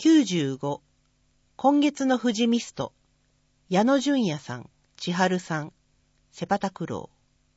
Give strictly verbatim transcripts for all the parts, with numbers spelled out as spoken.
きゅうじゅうご、今月の富士ミスト、矢野純也さん、千春さん、セパタクロ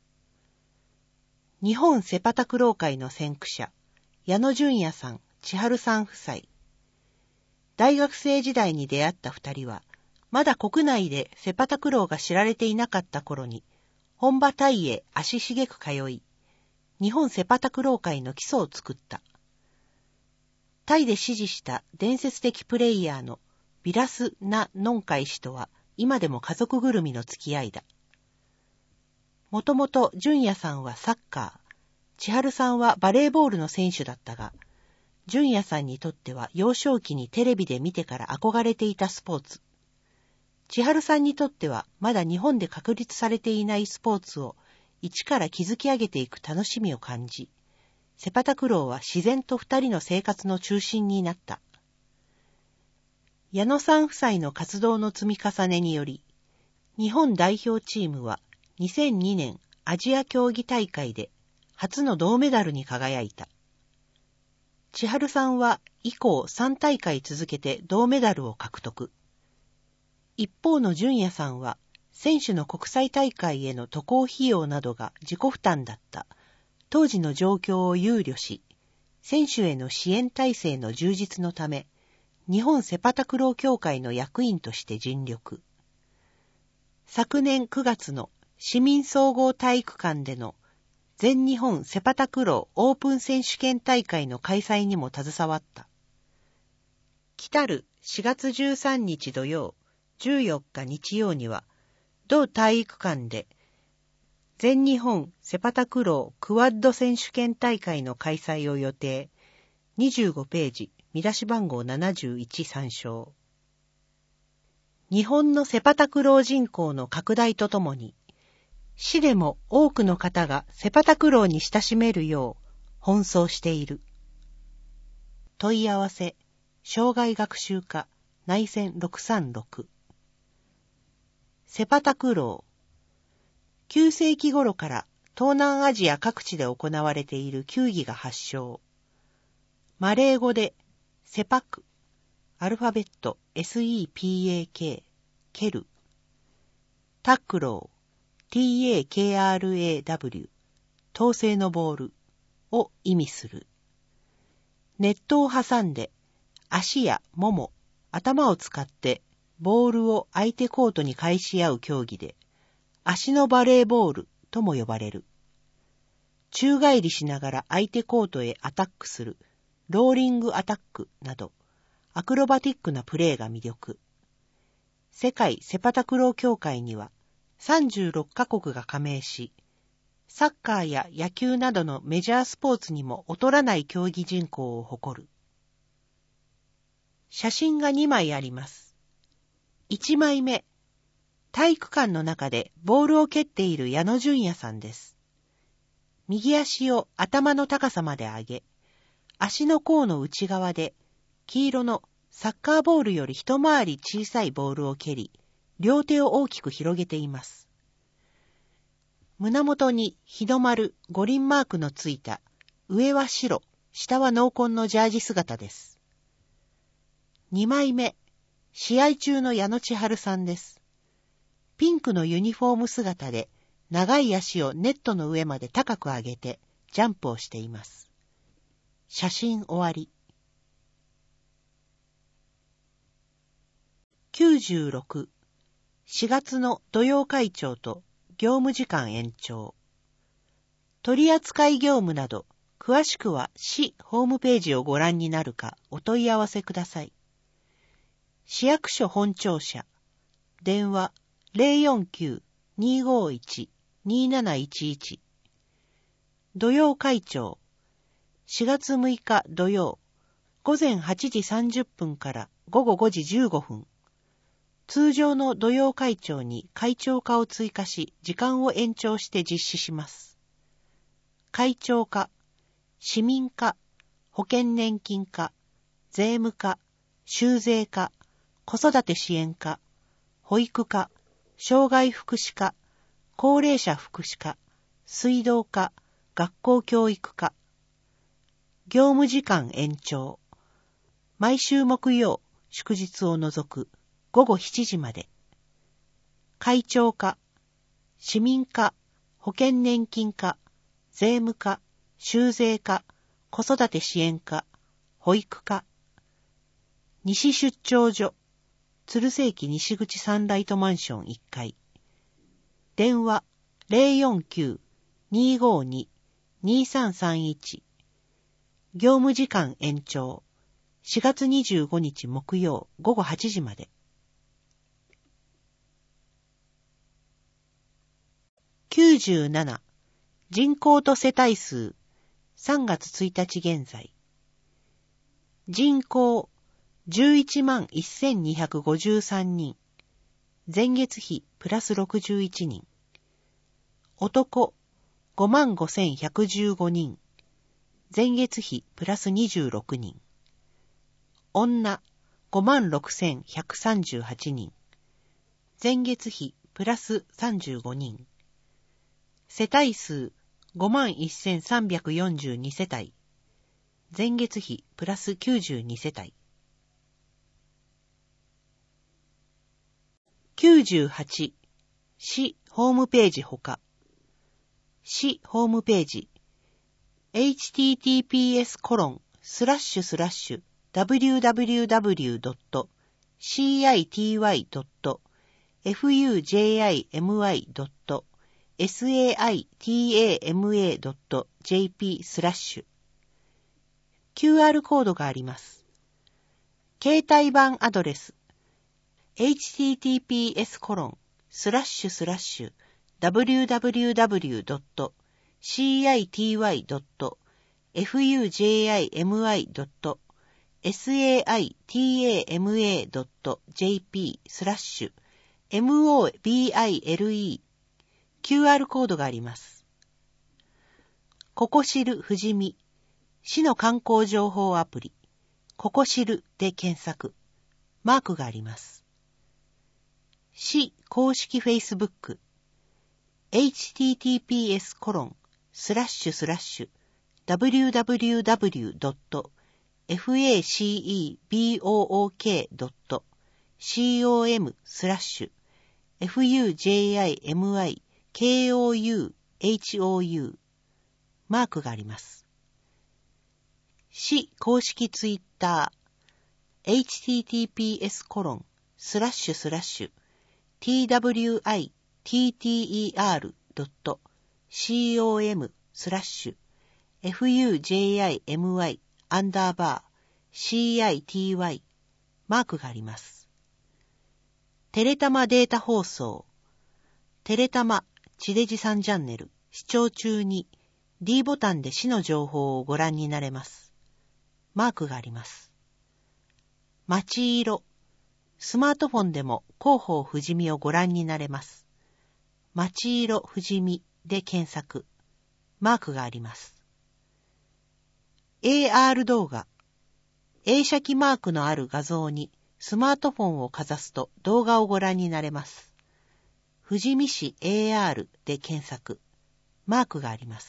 ー。日本セパタクロー会の先駆者、矢野純也さん、千春さん夫妻。大学生時代に出会った二人は、まだ国内でセパタクローが知られていなかった頃に、本場タイへ足しげく通い、日本セパタクロー会の基礎を作った。タイで支持した伝説的プレイヤーのビラス・ナ・ノンカイ氏とは今でも家族ぐるみの付き合いだ。もともと純也さんはサッカー、千春さんはバレーボールの選手だったが、純也さんにとっては幼少期にテレビで見てから憧れていたスポーツ。千春さんにとってはまだ日本で確立されていないスポーツを一から築き上げていく楽しみを感じ、セパタクローは自然と二人の生活の中心になった。矢野さん夫妻の活動の積み重ねにより、日本代表チームはにせんにねんアジア競技大会で初の銅メダルに輝いた。千春さんは以降さん大会続けて銅メダルを獲得。一方の純也さんは選手の国際大会への渡航費用などが自己負担だった当時の状況を憂慮し、選手への支援体制の充実のため、日本セパタクロー協会の役員として尽力。昨年くがつの市民総合体育館での全日本セパタクローオープン選手権大会の開催にも携わった。来たるしがつじゅうさんにち土曜、じゅうよっか日曜には、同体育館で全日本セパタクロークワッド選手権大会の開催を予定。にじゅうごページ、見出し番号ななじゅういち参照。日本のセパタクロー人口の拡大とともに、市でも多くの方がセパタクローに親しめるよう奔走している。問い合わせ、障害学習課内線ろくさんろく。セパタクロー。きゅうせいき頃から東南アジア各地で行われている球技が発祥。マレー語でセパク、アルファベット エスイーピーエーケー、蹴る。タックロー、ティーエーケーアールエーダブリュー、統制のボールを意味する。ネットを挟んで足やもも、頭を使ってボールを相手コートに返し合う競技で、足のバレーボールとも呼ばれる。宙返りしながら相手コートへアタックするローリングアタックなどアクロバティックなプレーが魅力。世界セパタクロー協会にはさんじゅうろっかこくが加盟し、サッカーや野球などのメジャースポーツにも劣らない競技人口を誇る。写真がにまいあります。いちまいめ、体育館の中でボールを蹴っている矢野純也さんです。右足を頭の高さまで上げ、足の甲の内側で黄色のサッカーボールより一回り小さいボールを蹴り、両手を大きく広げています。胸元に日の丸五輪マークのついた上は白、下は濃紺のジャージ姿です。にまいめ、試合中の矢野千春さんです。ピンクのユニフォーム姿で長い足をネットの上まで高く上げてジャンプをしています。写真終わり。きゅうじゅうろく、しがつの土曜会長と業務時間延長。取扱業務など詳しくは市ホームページをご覧になるかお問い合わせください。市役所本庁舎、電話 ゼロよんきゅう にーごーいち にーなないちいち。土曜会長、しがつむいか土曜、午前はちじさんじゅっぷんから午後ごじじゅうごふん。通常の土曜会長に会長課を追加し、時間を延長して実施します。会長課、市民課、保険年金課、税務課、州税課、子育て支援課、保育課、障害福祉課、高齢者福祉課、水道課、学校教育課。業務時間延長。 毎週木曜、祝日を除く午後しちじまで。会長課、市民課、保険年金課、税務課、州税課、子育て支援課、保育課。西出張所、鶴瀬駅西口サンライトマンションいっかい。電話 ゼロよんきゅう にーごーに にーさんさんいち。業務時間延長。しがつにじゅうごにち木曜午後はちじまで。きゅうじゅうなな、人口と世帯数、さんがつついたち現在。人口、じゅういちまんせんにひゃくごじゅうさんにん。前月比プラスろくじゅういちにん。男、ごまんごせんひゃくじゅうごにん。前月比プラスにじゅうろくにん。女、ごまんろくせんひゃくさんじゅうはちにん。前月比プラスさんじゅうごにん。世帯数ごまんせんさんびゃくよんじゅうに世帯。前月比プラスきゅうじゅうに世帯。きゅうじゅうはち、市ホームページほか。市ホームページ エイチティーティーピーエスコロンスラッシュスラッシュダブリューダブリューダブリュードットシーアイティーワイドットエフユージェーアイエムワイドットエスエーアイティーエーエムエードットジェーピースラッシュ キューアール コードがあります。携帯版アドレス エイチティーティーピーエスコロンスラッシュスラッシュダブリューダブリューダブリュードットシーアイティーワイドットエフユージェーアイエムワイドットエスエーアイティーエーエムエードットジェーピースラッシュエムオービーアイエルイー キューアール コードがあります。ここ知る富士見、市の観光情報アプリ、ここ知るで検索、マークがあります。市公式フェイスブック、エイチティーティーピーエスコロンスラッシュスラッシュダブリューダブリューダブリュードットフェイスブックドットコムスラッシュエフユージェーアイエムワイケーオーユーエイチオーユー マークがあります。市公式ツイッター エイチティーティーピーエスコロンスラッシュスラッシュ ティーダブリューアイティーティーイーアールドットコムスラッシュ エフユージェーアイエムワイ アンダーバー シーアイティーワイ マークがあります。テレタマデータ放送テレタマ地デジさんチャンネル視聴中に D ボタンで市の情報をご覧になれます。マークがあります。街色スマートフォンでも広報富士見をご覧になれます。街色富士見で検索、マークがあります。エーアール 動画映写機マークのある画像にスマートフォンをかざすと動画をご覧になれます。富士見市 エーアール で検索、マークがあります。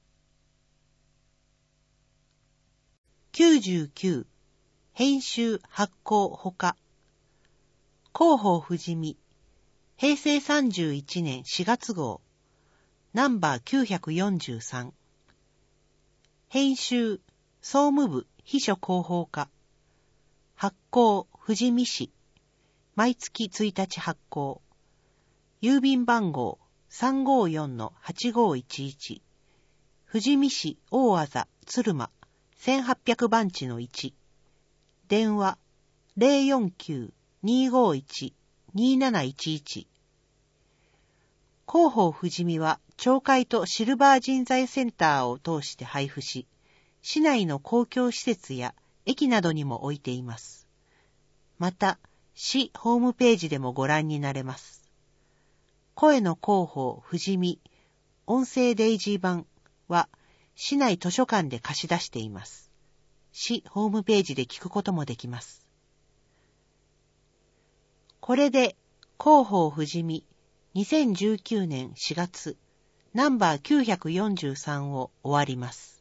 きゅうじゅうきゅう編集発行ほか広報富士見へいせいさんじゅういちねんしがつ号ナンバーきゅうひゃくよんじゅうさん編集総務部秘書広報課発行富士見市毎月ついたち発行郵便番号 さんごーよんのはちごーいちいち 富士見市大字鶴間せんはっぴゃくばんちのいち電話 ゼロよんきゅう にーごーいち にーなないちいち 広報富士見は町会とシルバー人材センターを通して配布し市内の公共施設や駅などにも置いています。また市ホームページでもご覧になれます。声の広報富士見音声デイジー版は市内図書館で貸し出しています。市ホームページで聞くこともできます。これで広報富士見にせんじゅうきゅうねんしがつナンバーきゅうひゃくよんじゅうさんを終わります。